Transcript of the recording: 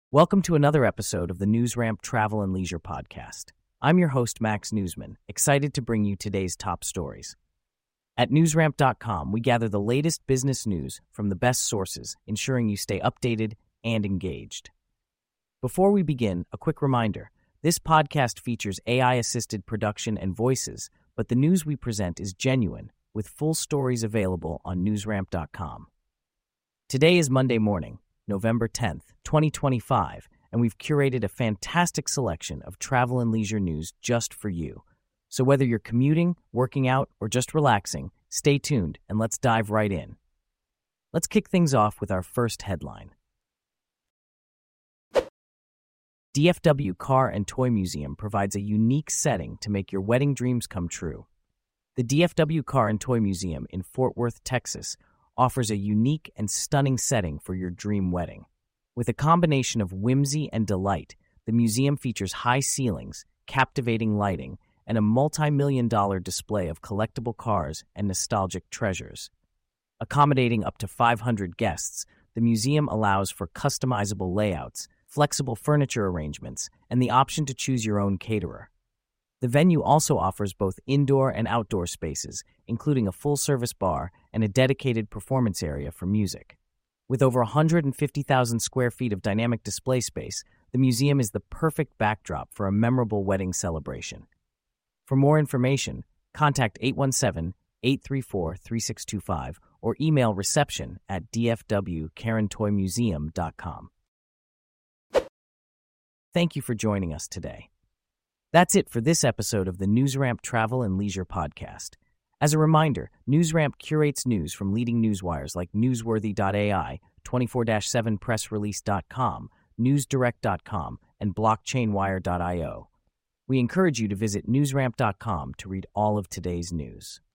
Welcome to another episode of the NewsRamp Travel and Leisure Podcast. I'm your host, Max Newsman, excited to bring you today's top stories. At newsramp.com, we gather the latest business news from the best sources, ensuring you stay updated and engaged. Before we begin, a quick reminder. This podcast features AI-assisted production and voices, but the news we present is genuine, with full stories available on newsramp.com. Today is Monday morning, November 10th, 2025, and we've curated a fantastic selection of travel and leisure news just for you. So whether you're commuting, working out, or just relaxing, stay tuned and let's dive right in. Let's kick things off with our first headline. DFW Car and Toy Museum provides a unique setting to make your wedding dreams come true. The DFW Car and Toy Museum in Fort Worth, Texas, offers a unique and stunning setting for your dream wedding. With a combination of whimsy and delight, the museum features high ceilings, captivating lighting, and a multi-million-dollar display of collectible cars and nostalgic treasures. Accommodating up to 500 guests, the museum allows for customizable layouts, flexible furniture arrangements, and the option to choose your own caterer. The venue also offers both indoor and outdoor spaces, including a full-service bar and a dedicated performance area for music. With over 150,000 square feet of dynamic display space, the museum is the perfect backdrop for a memorable wedding celebration. For more information, contact 817-834-3625 or email reception@dfwcarantoymuseum.com. Thank you for joining us today. That's it for this episode of the NewsRamp Travel and Leisure Podcast. As a reminder, NewsRamp curates news from leading newswires like Newsworthy.ai, 24/7pressrelease.com, NewsDirect.com, and BlockchainWire.io. We encourage you to visit newsramp.com to read all of today's news.